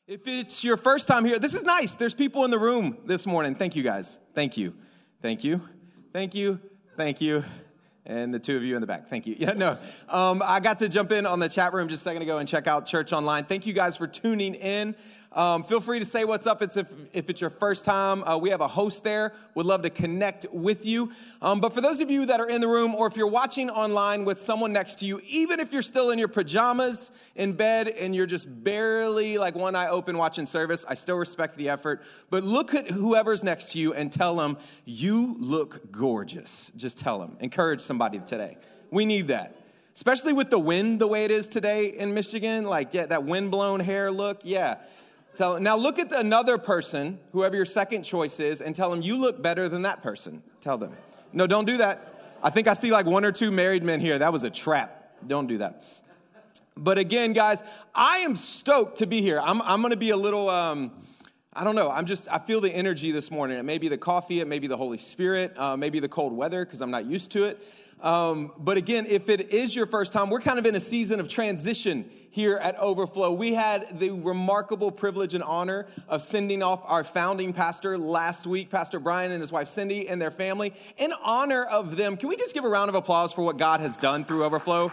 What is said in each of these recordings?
If it's your first time here, this is nice. There's people in the room this morning. Thank you, guys. Thank you. Thank you. Thank you. Thank you. And the two of you in the back. Thank you. Yeah, no. I got to jump in on the chat room just a second ago and check out Church Online. Thank you guys for tuning in. Feel free to say what's up. If it's your first time, we have a host there. Would love to connect with you. But for those of you that are in the room, or if you're watching online with someone next to you, even if you're still in your pajamas in bed and you're just barely like one eye open watching service, I still respect the effort. But look at whoever's next to you and tell them, you look gorgeous. Just tell them. Encourage somebody today. We need that. Especially with the wind the way it is today in Michigan. Like, yeah, that windblown hair look. Yeah. Now look at another person, whoever your second choice is, and tell them you look better than that person. Tell them. No, don't do that. I think I see like one or two married men here. That was a trap. Don't do that. But again, guys, I am stoked to be here. I'm going to be a little, I don't know. I feel the energy this morning. It may be the coffee. It may be the Holy Spirit. Maybe the cold weather because I'm not used to it. But again, if it is your first time, we're kind of in a season of transition here at Overflow. We had the remarkable privilege and honor of sending off our founding pastor last week, Pastor Brian and his wife Cindy and their family. In honor of them, can we just give a round of applause for what God has done through Overflow?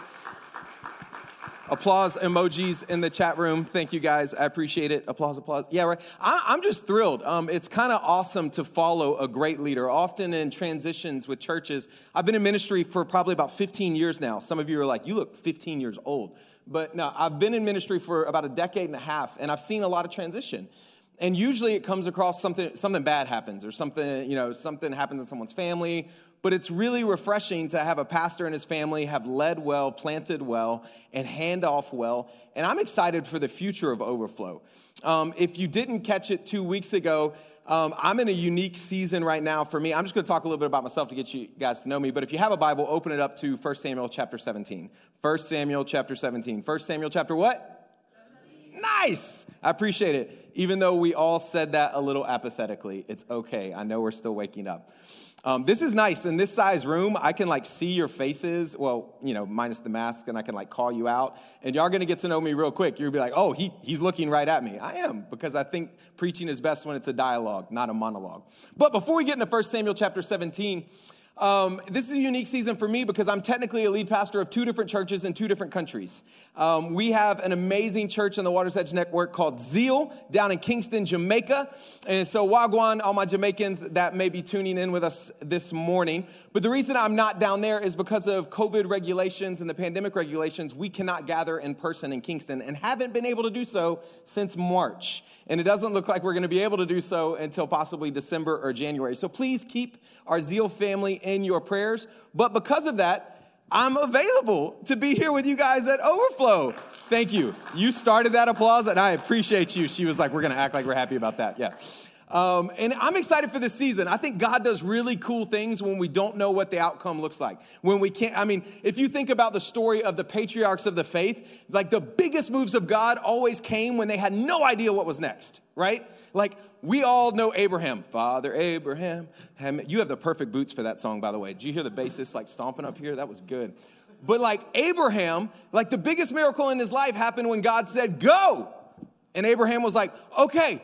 Applause emojis in the chat room. Thank you, guys. I appreciate it. Applause, applause. Yeah, right. I'm just thrilled. It's kind of awesome to follow a great leader. Often in transitions with churches, I've been in ministry for probably about 15 years now. Some of you are like, you look 15 years old. But no, I've been in ministry for about a decade and a half, and I've seen a lot of transition. And usually it comes across something bad happens, or something happens in someone's family. But it's really refreshing to have a pastor and his family have led well, planted well, and hand off well. And I'm excited for the future of Overflow. If you didn't catch it 2 weeks ago, I'm in a unique season right now for me. I'm just going to talk a little bit about myself to get you guys to know me. But if you have a Bible, open it up to 1 Samuel chapter 17. 1 Samuel chapter 17. 1 Samuel chapter what? Nice. I appreciate it. Even though we all said that a little apathetically, it's okay. I know we're still waking up. This is nice. In this size room, I can like see your faces. Well, minus the mask, and I can like call you out. And y'all are going to get to know me real quick. You'll be like, oh, he's looking right at me. I am, because I think preaching is best when it's a dialogue, not a monologue. But before we get into 1 Samuel chapter 17, this is a unique season for me because I'm technically a lead pastor of 2 different churches in 2 different countries. We have an amazing church in the Water's Edge Network called Zeal down in Kingston, Jamaica. And so Wagwan, all my Jamaicans that may be tuning in with us this morning. But the reason I'm not down there is because of COVID regulations and the pandemic regulations. We cannot gather in person in Kingston and haven't been able to do so since March. And it doesn't look like we're going to be able to do so until possibly December or January. So please keep our Zeal family in your prayers. But because of that, I'm available to be here with you guys at Overflow. Thank you. You started that applause, and I appreciate you. She was like, we're going to act like we're happy about that. Yeah. And I'm excited for this season. I think God does really cool things when we don't know what the outcome looks like. When we can't, if you think about the story of the patriarchs of the faith, like the biggest moves of God always came when they had no idea what was next, right? Like we all know Abraham, Father Abraham. You have the perfect boots for that song, by the way. Did you hear the bassist like stomping up here? That was good. But like Abraham, like the biggest miracle in his life happened when God said, go. And Abraham was like, okay.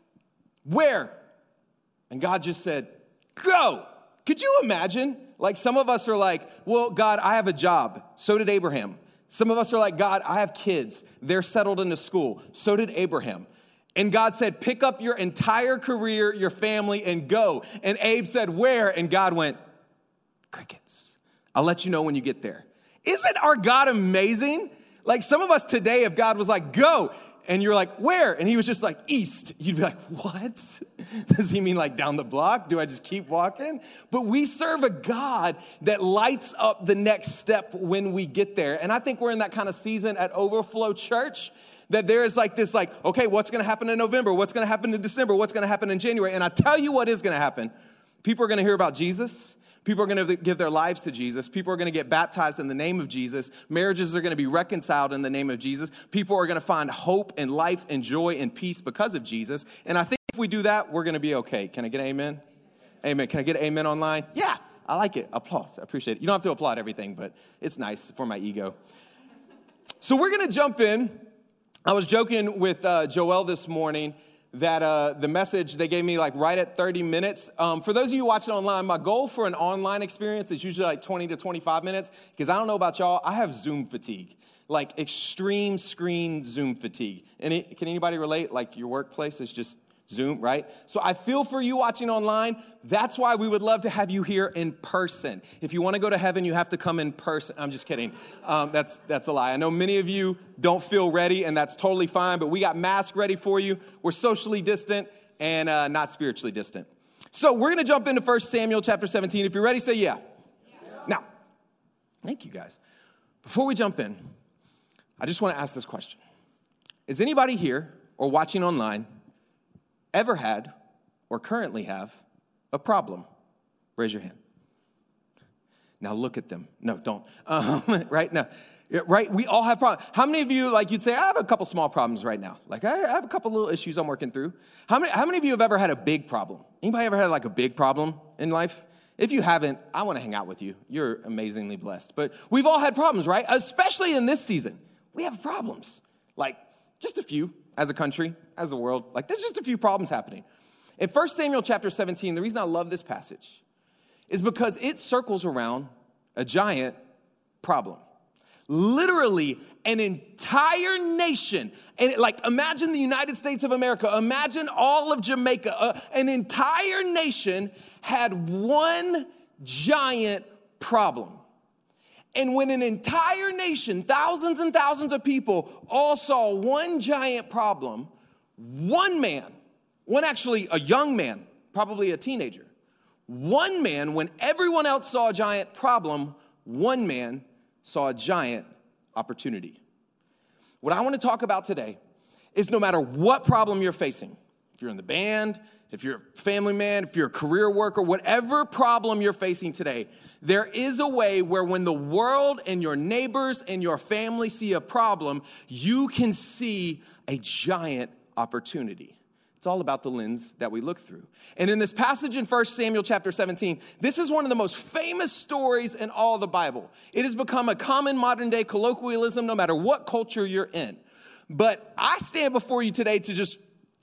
Where? And God just said, go. Could you imagine? Like some of us are like, well, God, I have a job. So did Abraham. Some of us are like, God, I have kids. They're settled into school. So did Abraham. And God said, pick up your entire career, your family, and go. And Abe said, where? And God went, crickets. I'll let you know when you get there. Isn't our God amazing? Like some of us today, if God was like, go, and you're like, where? And he was just like, east. You'd be like, what? Does he mean like down the block? Do I just keep walking? But we serve a God that lights up the next step when we get there. And I think we're in that kind of season at Overflow Church that there is like this like, okay, what's going to happen in November? What's going to happen in December? What's going to happen in January? And I tell you what is going to happen. People are going to hear about Jesus. People are going to give their lives to Jesus. People are going to get baptized in the name of Jesus. Marriages are going to be reconciled in the name of Jesus. People are going to find hope and life and joy and peace because of Jesus. And I think if we do that, we're going to be okay. Can I get an amen? Amen. Can I get an amen online? Yeah, I like it. Applause. I appreciate it. You don't have to applaud everything, but it's nice for my ego. So we're going to jump in I was joking with Joel this morning that the message they gave me like right at 30 minutes. For those of you watching online, my goal for an online experience is usually like 20 to 25 minutes because I don't know about y'all, I have Zoom fatigue, like extreme screen Zoom fatigue. Can anybody relate? Like your workplace is just Zoom, right? So I feel for you watching online. That's why we would love to have you here in person. If you want to go to heaven, you have to come in person. I'm just kidding. That's a lie. I know many of you don't feel ready, and that's totally fine, but we got masks ready for you. We're socially distant and not spiritually distant. So we're going to jump into 1 Samuel chapter 17. If you're ready, say yeah. Now, thank you guys. Before we jump in, I just want to ask this question. Is anybody here or watching online ever had or currently have a problem? Raise your hand. Now look at them. No, don't. Right now, right? We all have problems. How many of you, like you'd say, I have a couple small problems right now. Like I have a couple little issues I'm working through. How many of you have ever had a big problem? Anybody ever had like a big problem in life? If you haven't, I want to hang out with you. You're amazingly blessed. But we've all had problems, right? Especially in this season. We have problems. Like just a few. As a country, as a world, like there's just a few problems happening. In 1 Samuel chapter 17, the reason I love this passage is because it circles around a giant problem. Literally an entire nation, and imagine the United States of America, imagine all of Jamaica, an entire nation had one giant problem. And when an entire nation, thousands and thousands of people all saw one giant problem, one man, actually a young man, probably a teenager, one man, when everyone else saw a giant problem, one man saw a giant opportunity. What I want to talk about today is no matter what problem you're facing, if you're in the band, if you're a family man, if you're a career worker, whatever problem you're facing today, there is a way where when the world and your neighbors and your family see a problem, you can see a giant opportunity. It's all about the lens that we look through. And in this passage in 1 Samuel chapter 17, this is one of the most famous stories in all the Bible. It has become a common modern day colloquialism no matter what culture you're in. But I stand before you today to just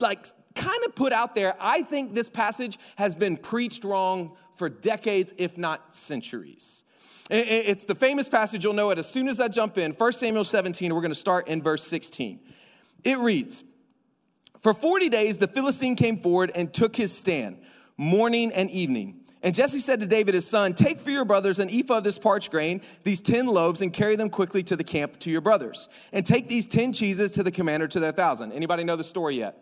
kind of put out there, I think this passage has been preached wrong for decades, if not centuries. It's the famous passage. You'll know it as soon as I jump in. 1 Samuel 17, we're going to start in verse 16. It reads, "For 40 days the Philistine came forward and took his stand, morning and evening. And Jesse said to David his son, 'Take for your brothers an ephah of this parched grain, these 10 loaves, and carry them quickly to the camp to your brothers. And take these 10 cheeses to the commander to their 1,000. Anybody know the story yet?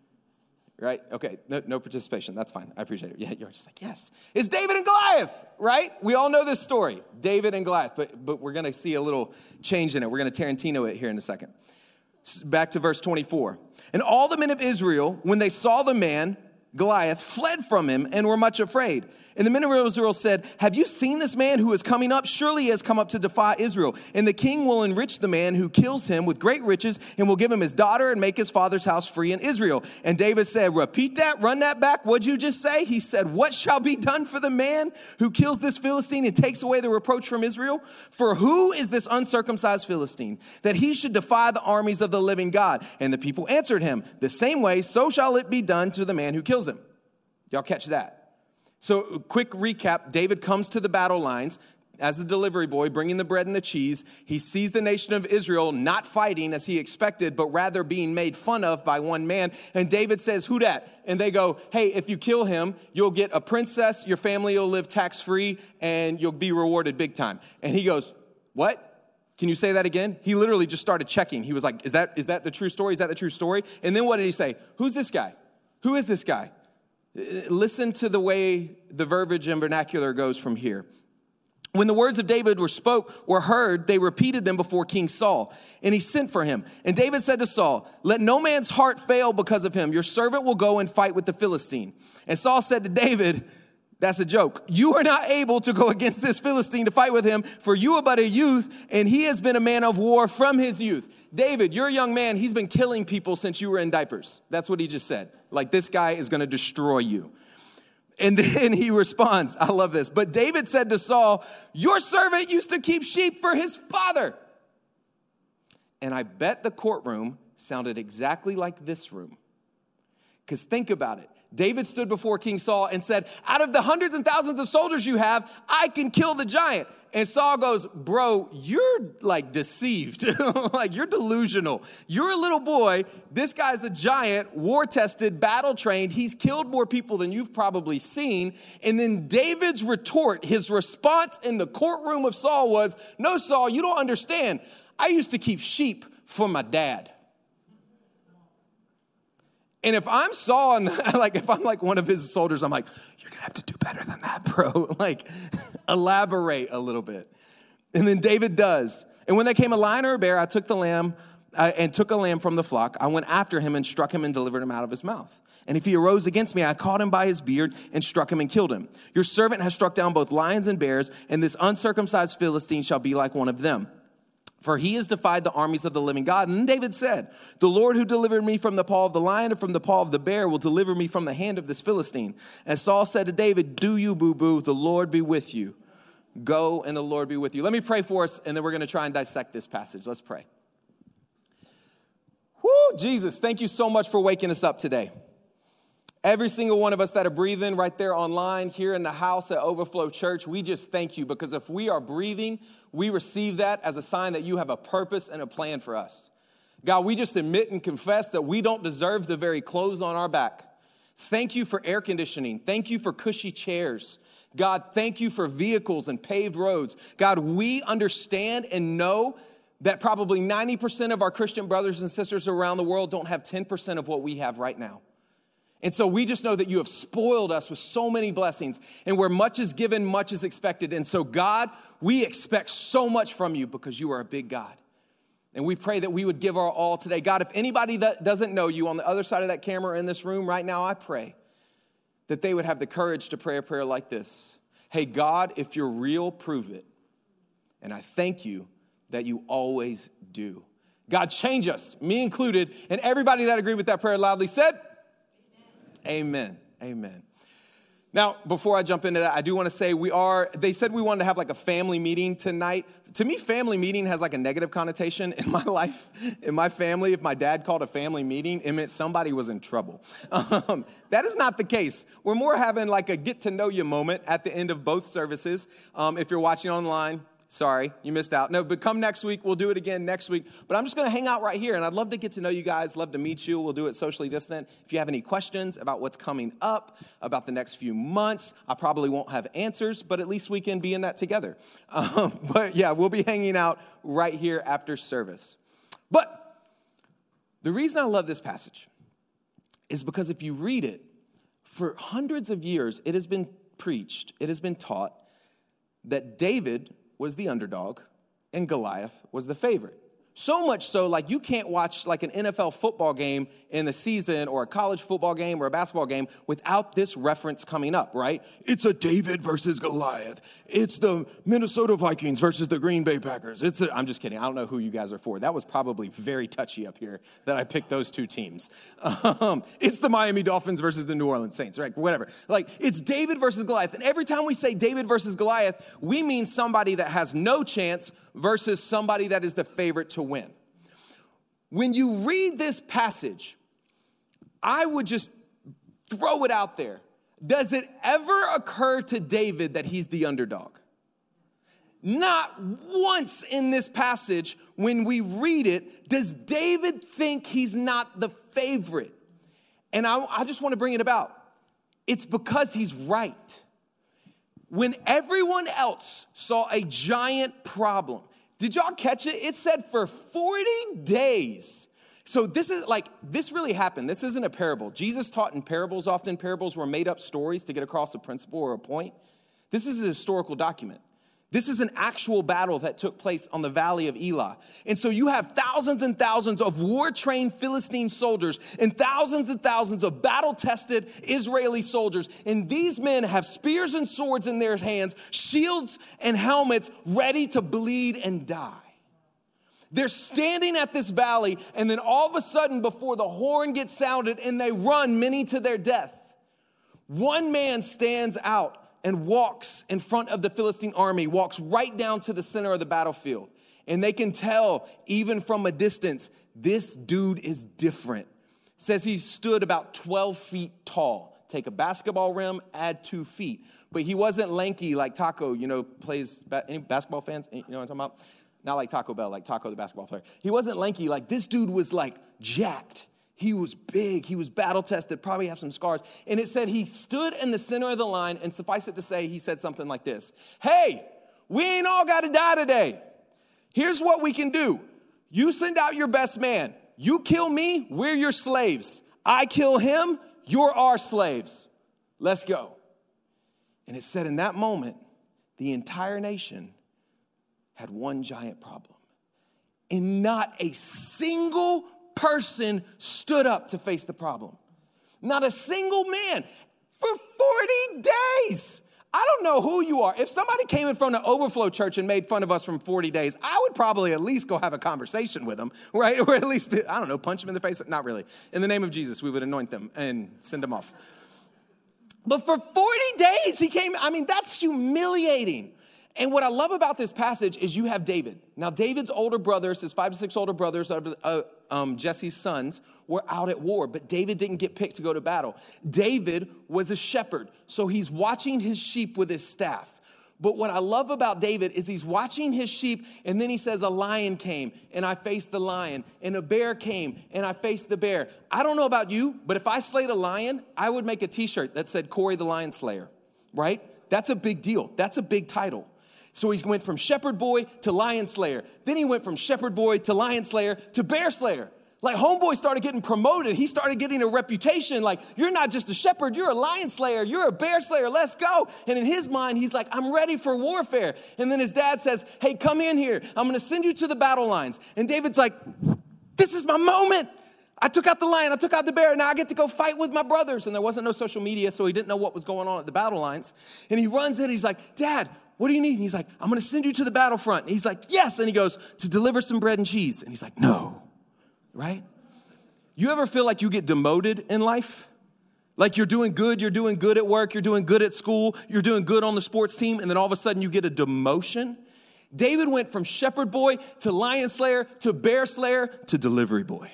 Right? Okay, no participation. That's fine. I appreciate it. Yeah, you're just like, yes. It's David and Goliath, right? We all know this story, David and Goliath, but we're going to see a little change in it. We're going to Tarantino it here in a second. Back to verse 24. "And all the men of Israel, when they saw the man, Goliath, fled from him and were much afraid. And the men of Israel said, 'Have you seen this man who is coming up? Surely he has come up to defy Israel. And the king will enrich the man who kills him with great riches and will give him his daughter and make his father's house free in Israel.' And David said," repeat that, run that back. What'd you just say? He said, "What shall be done for the man who kills this Philistine and takes away the reproach from Israel? For who is this uncircumcised Philistine that he should defy the armies of the living God?" And the people answered him, "The same way, so shall it be done to the man who kills him." Y'all catch that? So quick recap, David comes to the battle lines as the delivery boy, bringing the bread and the cheese. He sees the nation of Israel not fighting as he expected, but rather being made fun of by one man. And David says, "Who dat?" And they go, "Hey, if you kill him, you'll get a princess, your family will live tax-free, and you'll be rewarded big time." And he goes, "What? Can you say that again?" He literally just started checking. He was like, is that the true story? Is that the true story? And then what did he say? "Who's this guy? Who is this guy?" Listen to the way the verbiage and vernacular goes from here. "When the words of David were heard, they repeated them before King Saul, and he sent for him. And David said to Saul, 'Let no man's heart fail because of him. Your servant will go and fight with the Philistine.' And Saul said to David," that's a joke, "You are not able to go against this Philistine to fight with him, for you are but a youth, and he has been a man of war from his youth." David, you're a young man. He's been killing people since you were in diapers. That's what he just said. Like, this guy is going to destroy you. And then he responds, I love this. "But David said to Saul, 'Your servant used to keep sheep for his father.' And I bet the courtroom sounded exactly like this room. Because think about it. David stood before King Saul and said, out of the hundreds and thousands of soldiers you have, I can kill the giant. And Saul goes, bro, you're like deceived. Like you're delusional. You're a little boy. This guy's a giant, war-tested, battle-trained. He's killed more people than you've probably seen. And then David's retort, his response in the courtroom of Saul was, no, Saul, you don't understand. I used to keep sheep for my dad. And if I'm Saul, and like if I'm like one of his soldiers, I'm like, you're gonna have to do better than that, bro. Like, elaborate a little bit. And then David does. And when there came a lion or a bear, I took the lamb and took a lamb from the flock. I went after him and struck him and delivered him out of his mouth. And if he arose against me, I caught him by his beard and struck him and killed him. Your servant has struck down both lions and bears, and this uncircumcised Philistine shall be like one of them. For he has defied the armies of the living God. And then David said, the Lord who delivered me from the paw of the lion and from the paw of the bear will deliver me from the hand of this Philistine. And Saul said to David, do you, boo-boo, the Lord be with you. Go and the Lord be with you. Let me pray for us, and then we're going to try and dissect this passage. Let's pray. Whoo, Jesus, thank you so much for waking us up today. Every single one of us that are breathing right there online, here in the house at Overflow Church, we just thank you, because if we are breathing, we receive that as a sign that you have a purpose and a plan for us. God, we just admit and confess that we don't deserve the very clothes on our back. Thank you for air conditioning. Thank you for cushy chairs. God, thank you for vehicles and paved roads. God, we understand and know that probably 90% of our Christian brothers and sisters around the world don't have 10% of what we have right now. And so we just know that you have spoiled us with so many blessings, and where much is given, much is expected. And so, God, we expect so much from you because you are a big God. And we pray that we would give our all today. God, if anybody that doesn't know you on the other side of that camera in this room right now, I pray that they would have the courage to pray a prayer like this. Hey, God, if you're real, prove it. And I thank you that you always do. God, change us, me included, and everybody that agreed with that prayer loudly said, Amen. Amen. Now, before I jump into that, I do want to say they said we wanted to have like a family meeting tonight. To me, family meeting has like a negative connotation in my life. In my family, if my dad called a family meeting, it meant somebody was in trouble. That is not the case. We're more having like a get to know you moment at the end of both services. If you're watching online, sorry, you missed out. No, but come next week. We'll do it again next week. But I'm just going to hang out right here, and I'd love to get to know you guys, love to meet you. We'll do it socially distant. If you have any questions about what's coming up, about the next few months, I probably won't have answers, but at least we can be in that together. But yeah, we'll be hanging out right here after service. But the reason I love this passage is because if you read it, for hundreds of years, it has been preached, it has been taught that David was the underdog and Goliath was the favorite. So much so, like you can't watch like an NFL football game in the season or a college football game or a basketball game without this reference coming up, right? It's a David versus Goliath. It's the Minnesota Vikings versus the Green Bay Packers. I'm just kidding. I don't know who you guys are for. That was probably very touchy up here that I picked those two teams. It's the Miami Dolphins versus the New Orleans Saints, right? Whatever. Like it's David versus Goliath. And every time we say David versus Goliath, we mean somebody that has no chance versus somebody that is the favorite to win. When you read this passage, I would just throw it out there. Does it ever occur to David that he's the underdog? Not once in this passage, when we read it, does David think he's not the favorite. And I just want to bring it about. It's because he's right. When everyone else saw a giant problem, did y'all catch it? It said for 40 days. So this really happened. This isn't a parable. Jesus taught in parables. Often parables were made up stories to get across a principle or a point. This is a historical document. This is an actual battle that took place on the Valley of Elah. And so you have thousands and thousands of war-trained Philistine soldiers and thousands of battle-tested Israeli soldiers. And these men have spears and swords in their hands, shields and helmets ready to bleed and die. They're standing at this valley, and then all of a sudden, before the horn gets sounded and they run, many to their death, one man stands out and walks in front of the Philistine army, walks right down to the center of the battlefield. And they can tell, even from a distance, this dude is different. Says he stood about 12 feet tall. Take a basketball rim, add 2 feet. But he wasn't lanky like Taco, plays, any basketball fans? You know what I'm talking about? Not like Taco Bell, like Taco, the basketball player. He wasn't lanky. Like, this dude was, like, jacked. He was big. He was battle-tested, probably have some scars. And it said he stood in the center of the line, and suffice it to say, he said something like this. Hey, we ain't all got to die today. Here's what we can do. You send out your best man. You kill me, we're your slaves. I kill him, you're our slaves. Let's go. And it said in that moment, the entire nation had one giant problem. And not a single person stood up to face the problem. Not a single man for 40 days. I don't know who you are. If somebody came in front of Overflow Church and made fun of us from 40 days, I would probably at least go have a conversation with them, right? Or at least, punch them in the face. Not really. In the name of Jesus, we would anoint them and send them off. But for 40 days, he came. That's humiliating. And what I love about this passage is you have David. Now, David's older brothers, his 5 to 6 older brothers, Jesse's sons, were out at war. But David didn't get picked to go to battle. David was a shepherd. So he's watching his sheep with his staff. But what I love about David is he's watching his sheep, and then he says, a lion came, and I faced the lion, and a bear came, and I faced the bear. I don't know about you, but if I slayed a lion, I would make a t-shirt that said Corey the Lion Slayer, right? That's a big deal. That's a big title. So he went from shepherd boy to lion slayer. Then he went from shepherd boy to lion slayer to bear slayer. Like, homeboy started getting promoted. He started getting a reputation. Like, you're not just a shepherd, you're a lion slayer, you're a bear slayer, let's go. And in his mind, he's like, I'm ready for warfare. And then his dad says, hey, come in here. I'm going to send you to the battle lines. And David's like, this is my moment. I took out the lion, I took out the bear, now I get to go fight with my brothers. And there wasn't no social media, so he didn't know what was going on at the battle lines. And he runs in, he's like, Dad, what do you need? And he's like, I'm going to send you to the battlefront. And he's like, yes. And he goes, to deliver some bread and cheese. And he's like, no. Right? You ever feel like you get demoted in life? Like you're doing good at work, you're doing good at school, you're doing good on the sports team, and then all of a sudden you get a demotion? David went from shepherd boy to lion slayer to bear slayer to delivery boy.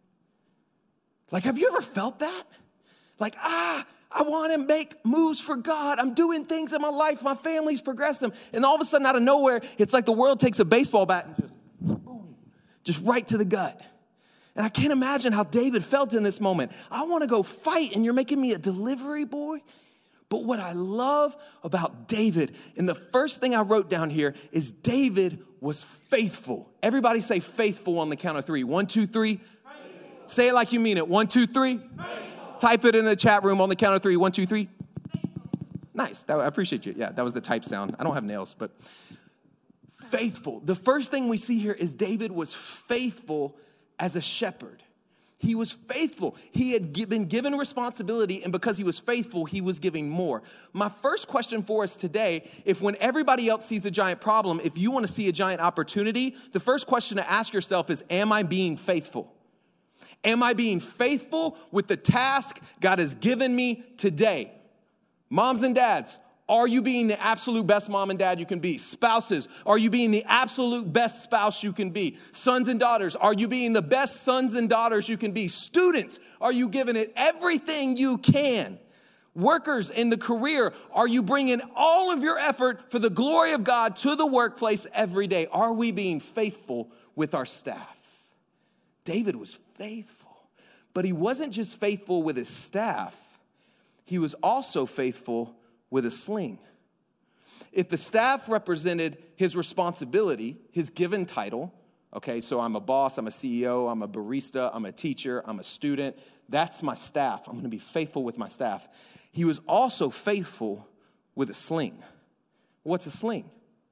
Like, have you ever felt that? Like, I want to make moves for God. I'm doing things in my life. My family's progressing. And all of a sudden, out of nowhere, it's like the world takes a baseball bat and just, boom, just right to the gut. And I can't imagine how David felt in this moment. I want to go fight, and you're making me a delivery boy? But what I love about David, and the first thing I wrote down here is David was faithful. Everybody say faithful on the count of 3. 1, 2, 3. Faithful. Say it like you mean it. 1, 2, 3. Faithful. Type it in the chat room on the count of 3. 1, 2, 3. Faithful. Nice. I appreciate you. Yeah, that was the type sound. I don't have nails, but faithful. The first thing we see here is David was faithful as a shepherd. He was faithful. He had been given responsibility, and because he was faithful, he was giving more. My first question for us today, if when everybody else sees a giant problem, if you want to see a giant opportunity, the first question to ask yourself is, am I being faithful? Am I being faithful with the task God has given me today? Moms and dads, are you being the absolute best mom and dad you can be? Spouses, are you being the absolute best spouse you can be? Sons and daughters, are you being the best sons and daughters you can be? Students, are you giving it everything you can? Workers in the career, are you bringing all of your effort for the glory of God to the workplace every day? Are we being faithful with our staff? David was faithful, but he wasn't just faithful with his staff. He was also faithful with a sling. If the staff represented his responsibility, his given title, okay, so I'm a boss, I'm a CEO, I'm a barista, I'm a teacher, I'm a student, that's my staff. I'm going to be faithful with my staff. He was also faithful with a sling. What's a sling?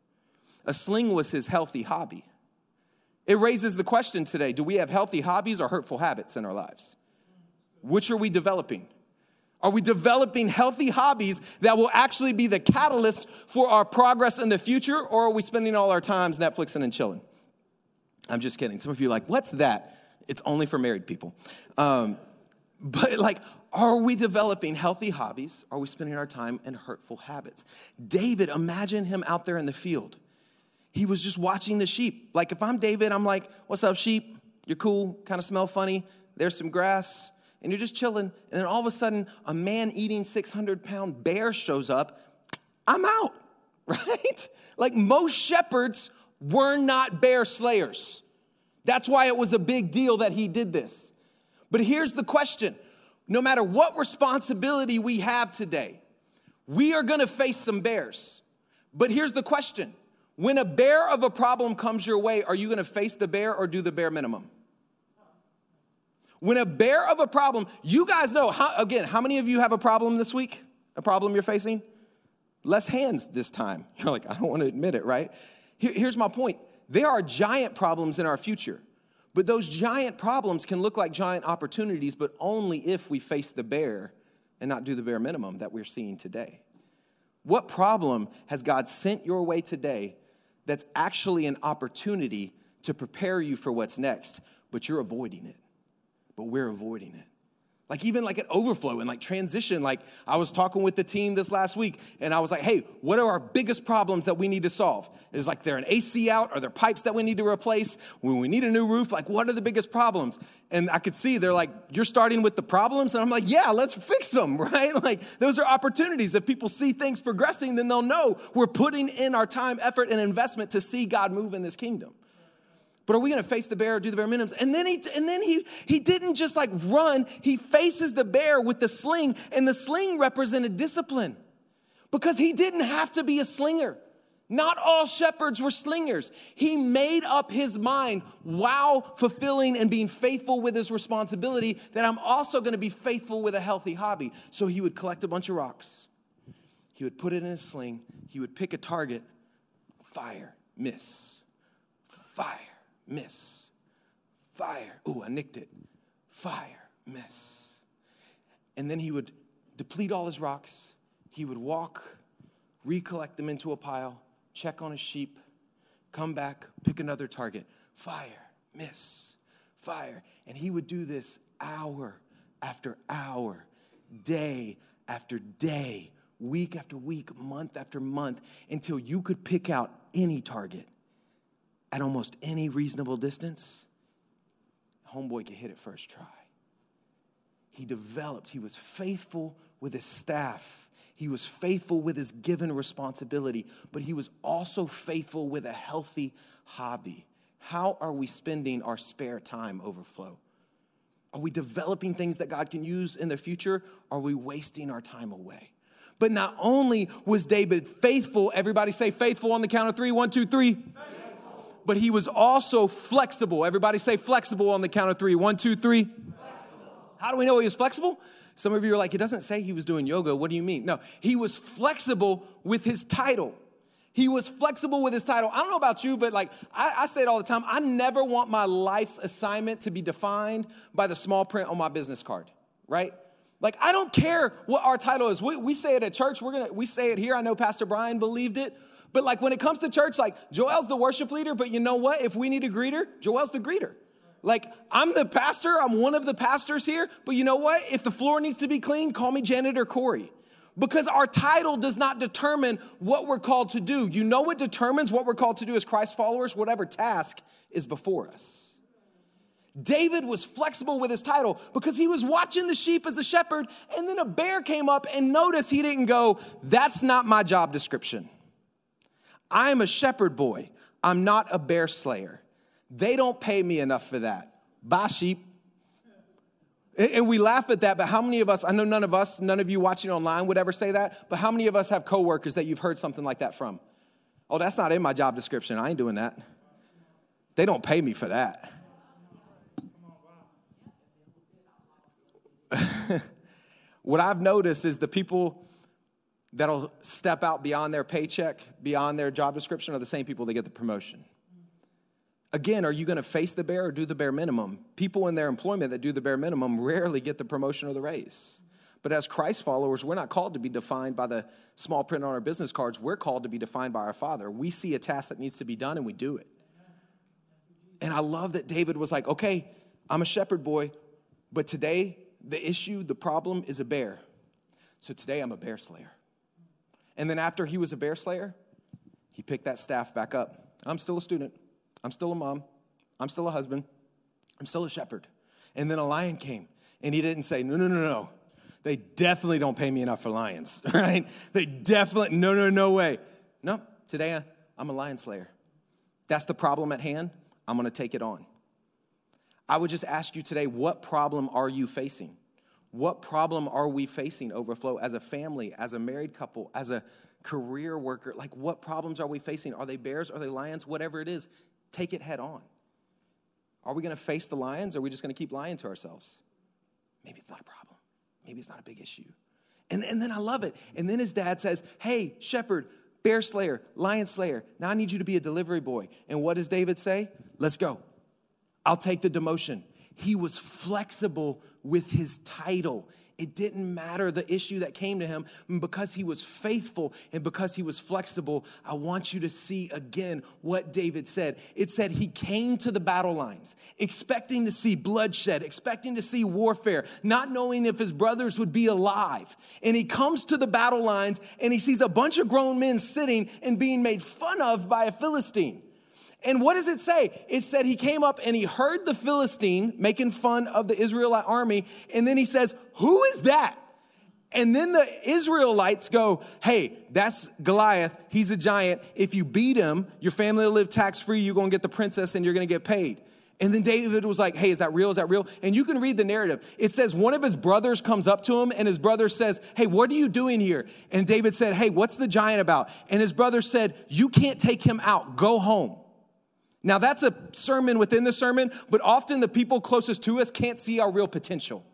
A sling was his healthy hobby. It raises the question today, do we have healthy hobbies or hurtful habits in our lives? Which are we developing? Are we developing healthy hobbies that will actually be the catalyst for our progress in the future, or are we spending all our times Netflixing and chilling? I'm just kidding. Some of you are like, what's that? It's only for married people. But like, are we developing healthy hobbies? Are we spending our time in hurtful habits? David, imagine him out there in the field. He was just watching the sheep. Like if I'm David, I'm like, what's up, sheep? You're cool, kind of smell funny. There's some grass, and you're just chilling. And then all of a sudden, a man-eating 600-pound bear shows up. I'm out, right? Like most shepherds were not bear slayers. That's why it was a big deal that he did this. But here's the question. No matter what responsibility we have today, we are going to face some bears. But here's the question. When a bear of a problem comes your way, are you going to face the bear or do the bare minimum? When a bear of a problem, you guys know, how many of you have a problem this week? A problem you're facing? Less hands this time. You're like, I don't want to admit it, right? Here's my point. There are giant problems in our future, but those giant problems can look like giant opportunities, but only if we face the bear and not do the bare minimum that we're seeing today. What problem has God sent your way today that's actually an opportunity to prepare you for what's next, but you're avoiding it? But we're avoiding it. Like even like an overflow and like transition. Like I was talking with the team this last week and I was like, hey, what are our biggest problems that we need to solve? Is like there an AC out? Are there pipes that we need to replace? When we need a new roof, like what are the biggest problems? And I could see they're like, you're starting with the problems? And I'm like, yeah, let's fix them, right? Like those are opportunities. If people see things progressing, then they'll know we're putting in our time, effort, and investment to see God move in this kingdom. But are we going to face the bear or do the bare minimums? And then he didn't just like run. He faces the bear with the sling, and the sling represented discipline because he didn't have to be a slinger. Not all shepherds were slingers. He made up his mind while fulfilling and being faithful with his responsibility that I'm also going to be faithful with a healthy hobby. So he would collect a bunch of rocks. He would put it in his sling. He would pick a target. Fire, miss. Fire. Miss. Fire. Ooh, I nicked it. Fire. Miss. And then he would deplete all his rocks. He would walk, recollect them into a pile, check on his sheep, come back, pick another target. Fire. Miss. Fire. And he would do this hour after hour, day after day, week after week, month after month, until you could pick out any target. At almost any reasonable distance, homeboy could hit it first try. He was faithful with his staff. He was faithful with his given responsibility, but he was also faithful with a healthy hobby. How are we spending our spare time, Overflow? Are we developing things that God can use in the future? Or are we wasting our time away? But not only was David faithful, everybody say faithful on the count of three. 1, 2, 3. But he was also flexible. Everybody say flexible on the count of 3. 1, 2, 3. Flexible. How do we know he was flexible? Some of you are like, it doesn't say he was doing yoga. What do you mean? No, he was flexible with his title. He was flexible with his title. I don't know about you, but like I say it all the time. I never want my life's assignment to be defined by the small print on my business card, right? Like, I don't care what our title is. We say it at church. We say it here. I know Pastor Brian believed it. But like when it comes to church, like Joel's the worship leader, but you know what? If we need a greeter, Joel's the greeter. Like I'm the pastor, I'm one of the pastors here, but you know what? If the floor needs to be clean, call me Janitor Corey. Because our title does not determine what we're called to do. You know what determines what we're called to do as Christ followers? Whatever task is before us. David was flexible with his title because he was watching the sheep as a shepherd, and then a bear came up, and notice he didn't go, that's not my job description. I'm a shepherd boy. I'm not a bear slayer. They don't pay me enough for that. Bye, sheep. And we laugh at that, but how many of us, I know none of you watching online would ever say that, but how many of us have coworkers that you've heard something like that from? Oh, that's not in my job description. I ain't doing that. They don't pay me for that. What I've noticed is the people that'll step out beyond their paycheck, beyond their job description, are the same people that get the promotion. Again, are you going to face the bear or do the bare minimum? People in their employment that do the bare minimum rarely get the promotion or the raise. But as Christ followers, we're not called to be defined by the small print on our business cards. We're called to be defined by our Father. We see a task that needs to be done and we do it. And I love that David was like, okay, I'm a shepherd boy, but today the issue, the problem is a bear. So today I'm a bear slayer. And then after he was a bear slayer, he picked that staff back up I'm still a student. I'm still a mom. I'm still a husband. I'm still a shepherd. And then a lion came, and he didn't say, no. They definitely don't pay me enough for lions, right? They definitely, no way. No, today I'm a lion slayer. That's the problem at hand. I'm going to take it on. I would just ask you today, what problem are you facing? What problem are we facing, Overflow, as a family, as a married couple, as a career worker? Like, what problems are we facing? Are they bears? Are they lions? Whatever it is, take it head on. Are we going to face the lions, or are we just going to keep lying to ourselves? Maybe it's not a problem. Maybe it's not a big issue. And then I love it. And then his dad says, hey, shepherd, bear slayer, lion slayer, now I need you to be a delivery boy. And what does David say? Let's go. I'll take the demotion. He was flexible with his title. It didn't matter the issue that came to him. And because he was faithful and because he was flexible, I want you to see again what David said. It said he came to the battle lines, expecting to see bloodshed, expecting to see warfare, not knowing if his brothers would be alive. And he comes to the battle lines and he sees a bunch of grown men sitting and being made fun of by a Philistine. And what does it say? It said he came up and he heard the Philistine making fun of the Israelite army. And then he says, who is that? And then the Israelites go, hey, that's Goliath. He's a giant. If you beat him, your family will live tax-free. You're going to get the princess and you're going to get paid. And then David was like, hey, is that real? Is that real? And you can read the narrative. It says one of his brothers comes up to him and his brother says, hey, what are you doing here? And David said, hey, what's the giant about? And his brother said, you can't take him out. Go home. Now, that's a sermon within the sermon, but often the people closest to us can't see our real potential.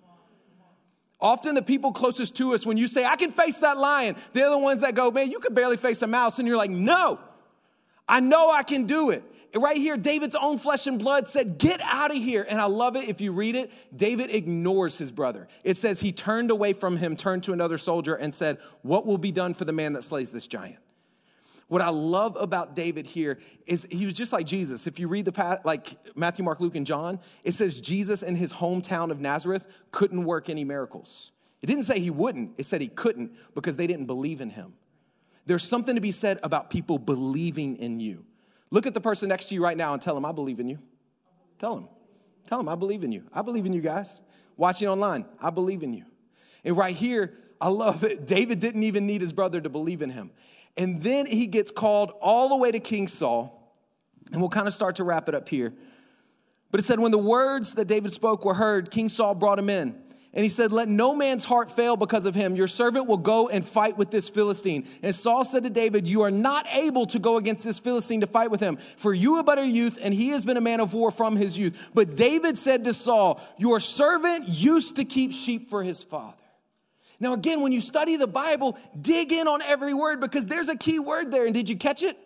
Often the people closest to us, when you say, I can face that lion, they're the ones that go, man, you could barely face a mouse. And you're like, no, I know I can do it. And right here, David's own flesh and blood said, get out of here. And I love it. If you read it, David ignores his brother. It says he turned away from him, turned to another soldier and said, what will be done for the man that slays this giant? What I love about David here is he was just like Jesus. If you read like Matthew, Mark, Luke, and John, it says Jesus in his hometown of Nazareth couldn't work any miracles. It didn't say he wouldn't. It said he couldn't because they didn't believe in him. There's something to be said about people believing in you. Look at the person next to you right now and tell them, I believe in you. Tell them, I believe in you. I believe in you guys. Watching online, I believe in you. And right here, I love it. David didn't even need his brother to believe in him. And then he gets called all the way to King Saul. And we'll kind of start to wrap it up here. But it said, when the words that David spoke were heard, King Saul brought him in. And he said, let no man's heart fail because of him. Your servant will go and fight with this Philistine. And Saul said to David, you are not able to go against this Philistine to fight with him. For you are but a youth, and he has been a man of war from his youth. But David said to Saul, your servant used to keep sheep for his father. Now, again, when you study the Bible, dig in on every word because there's a key word there. And did you catch it?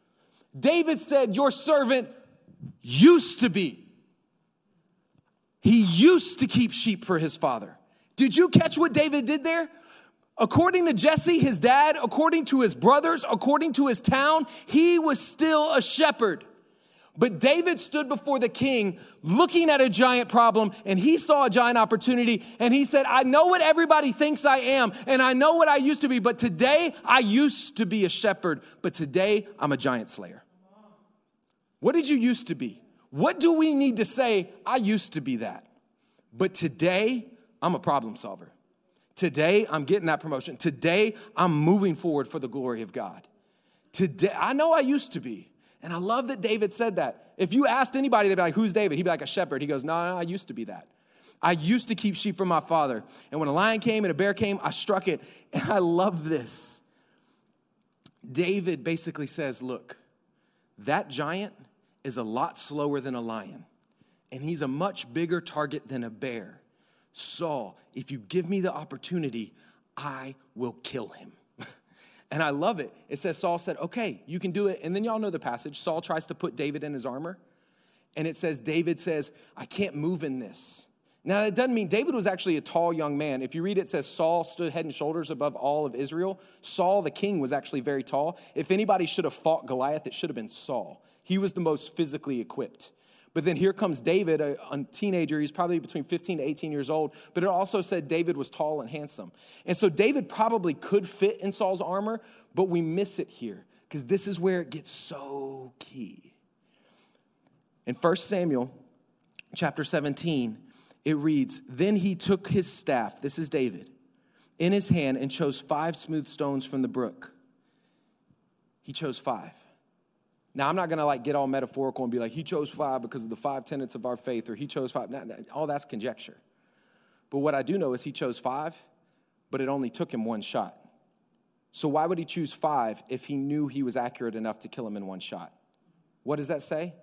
David said, your servant used to be. He used to keep sheep for his father. Did you catch what David did there? According to Jesse, his dad, according to his brothers, according to his town, he was still a shepherd. But David stood before the king looking at a giant problem, and he saw a giant opportunity, and he said, I know what everybody thinks I am, and I know what I used to be, but today I used to be a shepherd, but today I'm a giant slayer. What did you used to be? What do we need to say? I used to be that, but today I'm a problem solver. Today I'm getting that promotion. Today I'm moving forward for the glory of God. Today, I know I used to be. And I love that David said that. If you asked anybody, they'd be like, who's David? He'd be like a shepherd. He goes, no, I used to be that. I used to keep sheep for my father. And when a lion came and a bear came, I struck it. And I love this. David basically says, look, that giant is a lot slower than a lion. And he's a much bigger target than a bear. Saul, if you give me the opportunity, I will kill him. And I love it. It says Saul said, okay, you can do it. And then y'all know the passage. Saul tries to put David in his armor. And it says, David says, I can't move in this. Now, that doesn't mean David was actually a tall young man. If you read it says Saul stood head and shoulders above all of Israel. Saul, the king, was actually very tall. If anybody should have fought Goliath, it should have been Saul. He was the most physically equipped. But then here comes David, a teenager. He's probably between 15 to 18 years old. But it also said David was tall and handsome. And so David probably could fit in Saul's armor, but we miss it here. because this is where it gets so key. In 1 Samuel chapter 17, it reads, then he took his staff, this is David, in his hand and chose 5 smooth stones from the brook. He chose 5. Now, I'm not going to get all metaphorical and be like, he chose 5 because of the 5 tenets of our faith, or he chose 5. All that's conjecture. But what I do know is he chose 5, but it only took him 1 shot. So why would he choose 5 if he knew he was accurate enough to kill him in 1 shot? What does that say?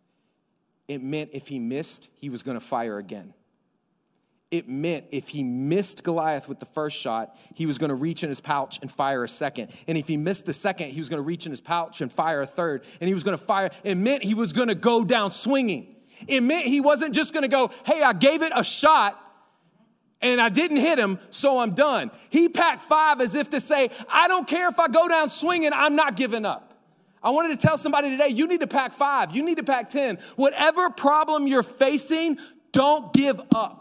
It meant if he missed, he was going to fire again. It meant if he missed Goliath with the first shot, he was going to reach in his pouch and fire a second. And if he missed the second, he was going to reach in his pouch and fire a third. And he was going to fire. It meant he was going to go down swinging. It meant he wasn't just going to go, hey, I gave it a shot and I didn't hit him, so I'm done. He packed 5 as if to say, I don't care if I go down swinging, I'm not giving up. I wanted to tell somebody today, you need to pack 5. You need to pack 10. Whatever problem you're facing, don't give up.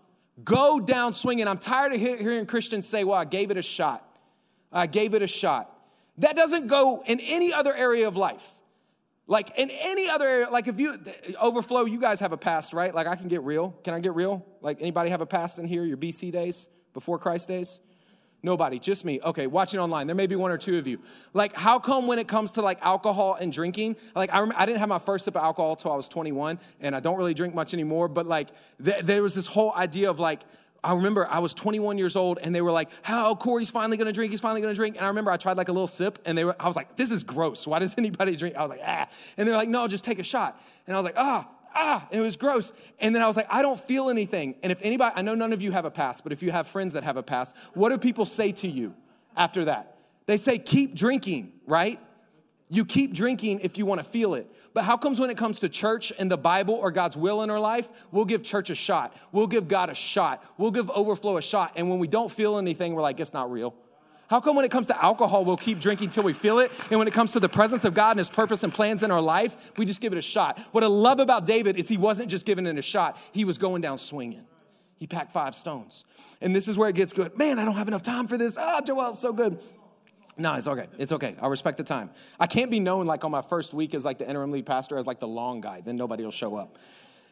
Go down swinging. I'm tired of hearing Christians say, well, I gave it a shot. I gave it a shot. That doesn't go in any other area of life. Like in any other area, like if you, Overflow, you guys have a past, right? Like I can get real. Can I get real? Like anybody have a past in here, your BC days, before Christ days? Nobody, just me. Okay, watching online. There may be 1 or 2 of you. Like, how come when it comes to alcohol and drinking, I didn't have my first sip of alcohol until I was 21, and I don't really drink much anymore, but there was this whole idea of I remember I was 21 years old, and they were like, how Corey's finally going to drink, he's finally going to drink. And I remember I tried a little sip, and I was like, this is gross. Why does anybody drink? I was like, ah. And they're like, no, just take a shot. And I was like, and it was gross. And then I was like, I don't feel anything. And if anybody, I know none of you have a past, but if you have friends that have a past, what do people say to you after that? They say, keep drinking, right? You keep drinking if you want to feel it. But how comes when it comes to church and the Bible or God's will in our life, we'll give church a shot. We'll give God a shot. We'll give Overflow a shot. And when we don't feel anything, we're like, it's not real. How come when it comes to alcohol, we'll keep drinking till we feel it? And when it comes to the presence of God and his purpose and plans in our life, we just give it a shot. What I love about David is he wasn't just giving it a shot. He was going down swinging. He packed 5 stones. And this is where it gets good. Man, I don't have enough time for this. Joel's so good. No, it's okay. It's okay. I'll respect the time. I can't be known on my first week as the interim lead pastor as the long guy. Then nobody will show up.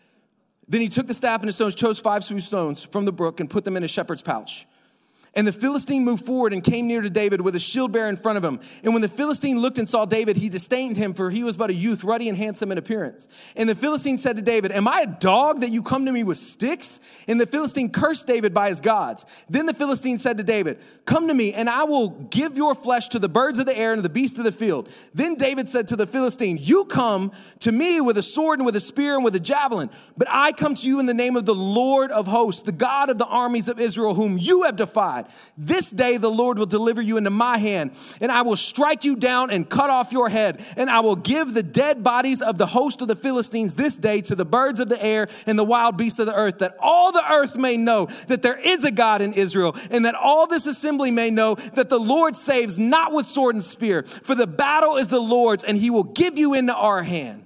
Then he took the staff and the stones, chose 5 smooth stones from the brook and put them in his shepherd's pouch. And the Philistine moved forward and came near to David with a shield bearer in front of him. And when the Philistine looked and saw David, he disdained him, for he was but a youth, ruddy and handsome in appearance. And the Philistine said to David, am I a dog that you come to me with sticks? And the Philistine cursed David by his gods. Then the Philistine said to David, come to me, and I will give your flesh to the birds of the air and to the beasts of the field. Then David said to the Philistine, you come to me with a sword and with a spear and with a javelin, but I come to you in the name of the Lord of hosts, the God of the armies of Israel, whom you have defied. This day the Lord will deliver you into my hand, and I will strike you down and cut off your head. And I will give the dead bodies of the host of the Philistines this day to the birds of the air and the wild beasts of the earth, that all the earth may know that there is a God in Israel, and that all this assembly may know that the Lord saves not with sword and spear, for the battle is the Lord's, and he will give you into our hand.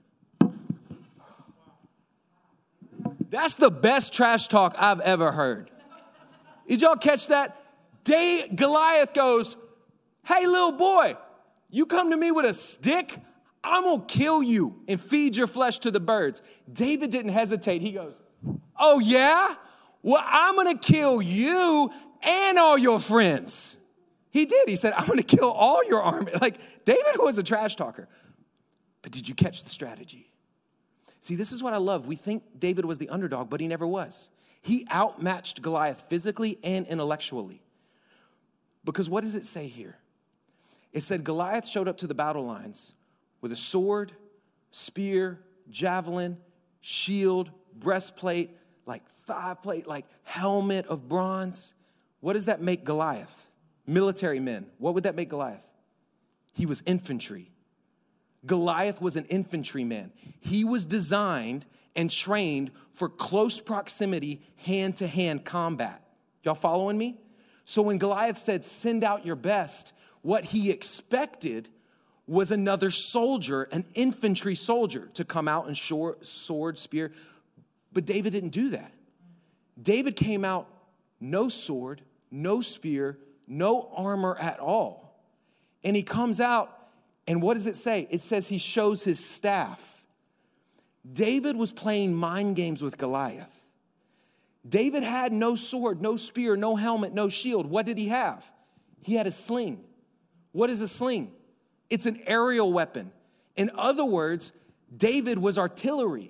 That's the best trash talk I've ever heard. Did y'all catch that? Goliath goes, hey, little boy, you come to me with a stick? I'm going to kill you and feed your flesh to the birds. David didn't hesitate. He goes, oh, yeah? Well, I'm going to kill you and all your friends. He did. He said, I'm going to kill all your army. David was a trash talker. But did you catch the strategy? See, this is what I love. We think David was the underdog, but he never was. He outmatched Goliath physically and intellectually. Because what does it say here? It said Goliath showed up to the battle lines with a sword, spear, javelin, shield, breastplate, thigh plate, helmet of bronze. What does that make Goliath? Military men. What would that make Goliath? He was infantry. Goliath was an infantryman. He was designed and trained for close proximity, hand-to-hand combat. Y'all following me? So when Goliath said, send out your best, what he expected was another soldier, an infantry soldier, to come out and sword, spear. But David didn't do that. David came out no sword, no spear, no armor at all. And he comes out And what does it say? It says he shows his staff. David was playing mind games with Goliath. David had no sword, no spear, no helmet, no shield. What did he have? He had a sling. What is a sling? It's an aerial weapon. In other words, David was artillery.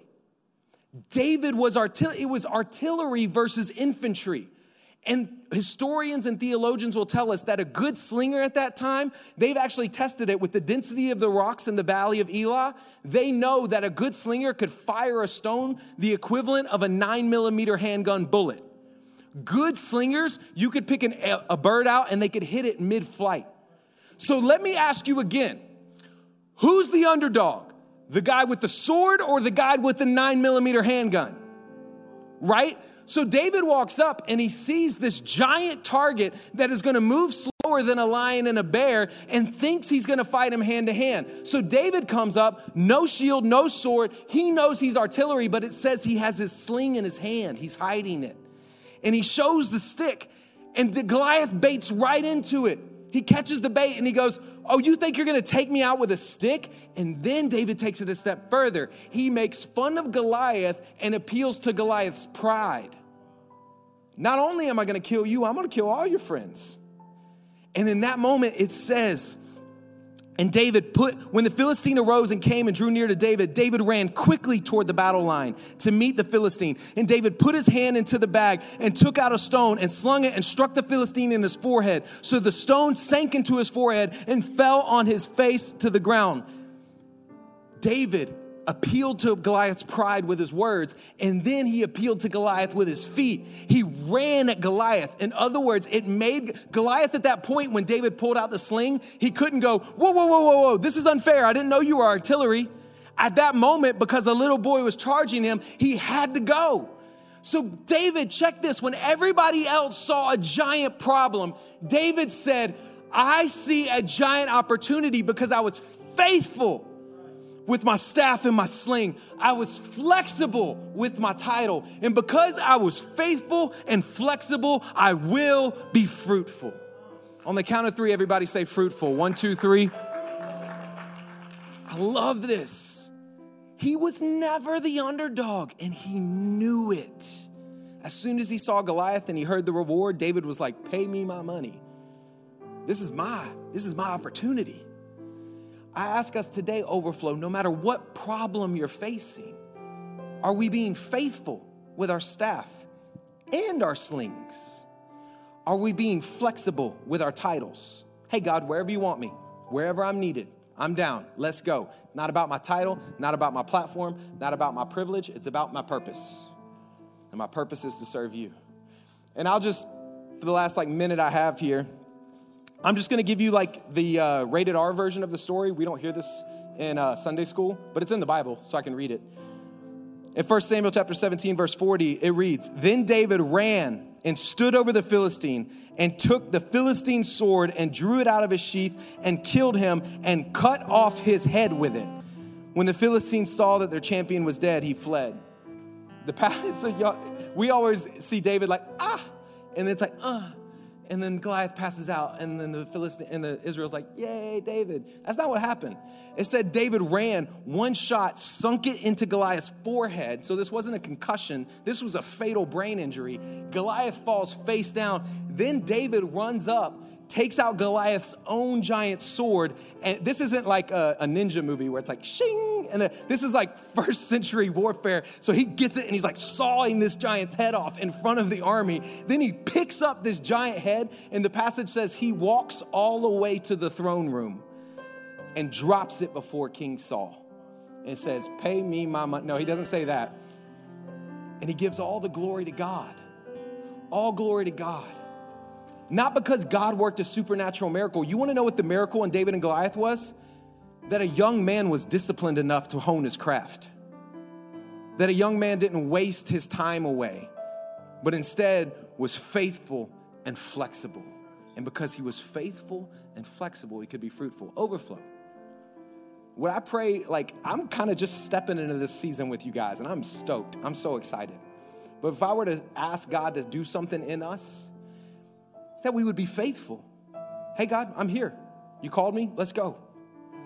It was artillery versus infantry. And historians and theologians will tell us that a good slinger at that time, they've actually tested it with the density of the rocks in the valley of Elah. They know that a good slinger could fire a stone the equivalent of a 9mm handgun bullet. Good slingers, you could pick a bird out and they could hit it mid-flight. So let me ask you again, who's the underdog? The guy with the sword or the guy with the 9mm handgun? Right? So David walks up and he sees this giant target that is going to move slower than a lion and a bear and thinks he's going to fight him hand to hand. So David comes up, no shield, no sword. He knows he's artillery, but it says he has his sling in his hand. He's hiding it. And he shows the stick and the Goliath baits right into it. He catches the bait and he goes, oh, you think you're going to take me out with a stick? And then David takes it a step further. He makes fun of Goliath and appeals to Goliath's pride. Not only am I going to kill you, I'm going to kill all your friends. And in that moment, it says, and when the Philistine arose and came and drew near to David, David ran quickly toward the battle line to meet the Philistine. And David put his hand into the bag and took out a stone and slung it and struck the Philistine in his forehead. So the stone sank into his forehead and fell on his face to the ground. David appealed to Goliath's pride with his words, and then he appealed to Goliath with his feet. He ran at Goliath. In other words, it made Goliath at that point when David pulled out the sling, he couldn't go, whoa, this is unfair. I didn't know you were artillery. At that moment, because a little boy was charging him, he had to go. So David, check this, when everybody else saw a giant problem, David said, I see a giant opportunity because I was faithful with my staff and my sling. I was flexible with my title. And because I was faithful and flexible, I will be fruitful. On the count of 3, everybody say fruitful. 1, 2, 3. I love this. He was never the underdog, and he knew it. As soon as he saw Goliath and he heard the reward, David was like, pay me my money. This is my opportunity. I ask us today, Overflow, no matter what problem you're facing, are we being faithful with our staff and our slings? Are we being flexible with our titles? Hey, God, wherever you want me, wherever I'm needed, I'm down. Let's go. Not about my title, not about my platform, not about my privilege. It's about my purpose. And my purpose is to serve you. And I'll just, for the last minute I have here, I'm just going to give you the rated R version of the story. We don't hear this in Sunday school, but it's in the Bible, so I can read it. In 1 Samuel chapter 17, verse 40, it reads, Then David ran and stood over the Philistine and took the Philistine's sword and drew it out of his sheath and killed him and cut off his head with it. When the Philistines saw that their champion was dead, he fled. We always see David and it's and then Goliath passes out, and then the Philistine and the Israel's like, yay, David. That's not what happened. It said David ran, one shot sunk it into Goliath's forehead. So this wasn't a concussion. This was a fatal brain injury. Goliath falls face down. Then David runs up, takes out Goliath's own giant sword. And this isn't like a ninja movie where it's like, shing. And this is like first century warfare. So he gets it and he's like sawing this giant's head off in front of the army. Then he picks up this giant head. And the passage says he walks all the way to the throne room and drops it before King Saul. And it says, pay me my money. No, he doesn't say that. And he gives all the glory to God. All glory to God. Not because God worked a supernatural miracle. You want to know what the miracle in David and Goliath was? That a young man was disciplined enough to hone his craft. That a young man didn't waste his time away, but instead was faithful and flexible. And because he was faithful and flexible, he could be fruitful. Overflow. What I pray, I'm kind of just stepping into this season with you guys, and I'm stoked. I'm so excited. But if I were to ask God to do something in us, it's that we would be faithful. Hey, God, I'm here. You called me. Let's go.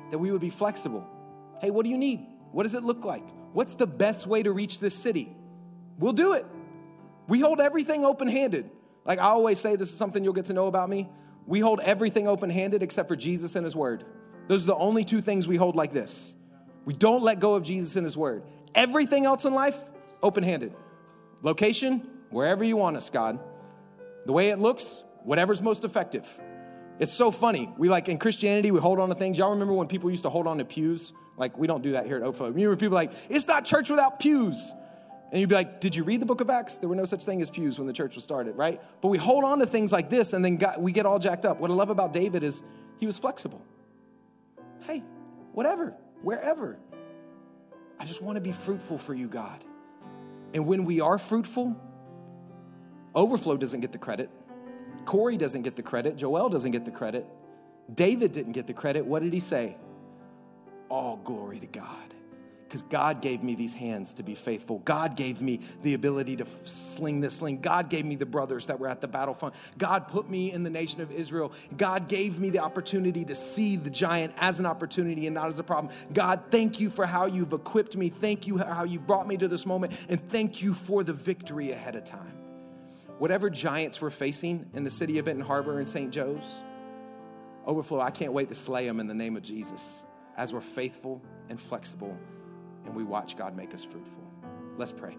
that we would be flexible. Hey, what do you need? What does it look like? What's the best way to reach this city? We'll do it. We hold everything open-handed. Like I always say, this is something you'll get to know about me. We hold everything open-handed except for Jesus and his word. Those are the only two things we hold like this. We don't let go of Jesus and his word. Everything else in life, open-handed. Location, wherever you want us, God. The way it looks, whatever's most effective. It's so funny. We in Christianity, we hold on to things. Y'all remember when people used to hold on to pews? Like, we don't do that here at Overflow. Remember people like, it's not church without pews. And you'd be like, did you read the book of Acts? There were no such thing as pews when the church was started, right? But we hold on to things like this and then we get all jacked up. What I love about David is he was flexible. Hey, whatever, wherever. I just want to be fruitful for you, God. And when we are fruitful, Overflow doesn't get the credit. Corey doesn't get the credit. Joel doesn't get the credit. David didn't get the credit. What did he say? All glory to God. Because God gave me these hands to be faithful. God gave me the ability to sling this sling. God gave me the brothers that were at the battlefront. God put me in the nation of Israel. God gave me the opportunity to see the giant as an opportunity and not as a problem. God, thank you for how you've equipped me. Thank you how you brought me to this moment. And thank you for the victory ahead of time. Whatever giants we're facing in the city of Benton Harbor and St. Joe's, Overflow, I can't wait to slay them in the name of Jesus as we're faithful and flexible and we watch God make us fruitful. Let's pray.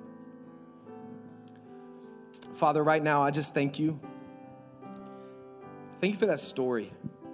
Father, right now, I just thank you. Thank you for that story.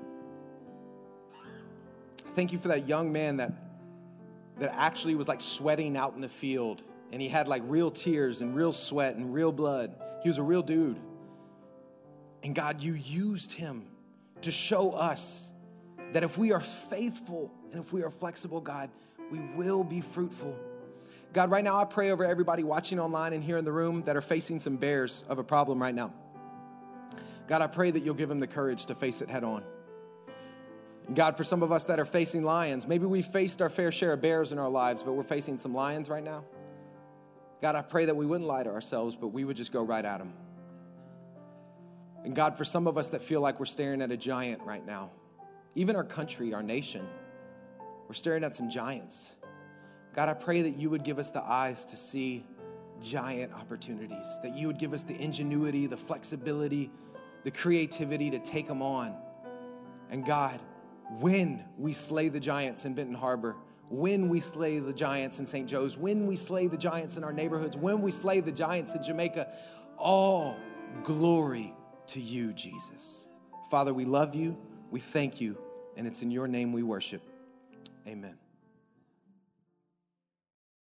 Thank you for that young man that actually was sweating out in the field, and he had real tears and real sweat and real blood. He was a real dude. And God, you used him to show us that if we are faithful and if we are flexible, God, we will be fruitful. God, right now I pray over everybody watching online and here in the room that are facing some bears of a problem right now. God, I pray that you'll give them the courage to face it head on. And God, for some of us that are facing lions, maybe we've faced our fair share of bears in our lives, but we're facing some lions right now. God, I pray that we wouldn't lie to ourselves, but we would just go right at them. And God, for some of us that feel like we're staring at a giant right now, even our country, our nation, we're staring at some giants. God, I pray that you would give us the eyes to see giant opportunities, that you would give us the ingenuity, the flexibility, the creativity to take them on. And God, when we slay the giants in Benton Harbor, when we slay the giants in St. Joe's, when we slay the giants in our neighborhoods, when we slay the giants in Jamaica, all glory to you, Jesus. Father, we love you, we thank you, and it's in your name we worship. Amen.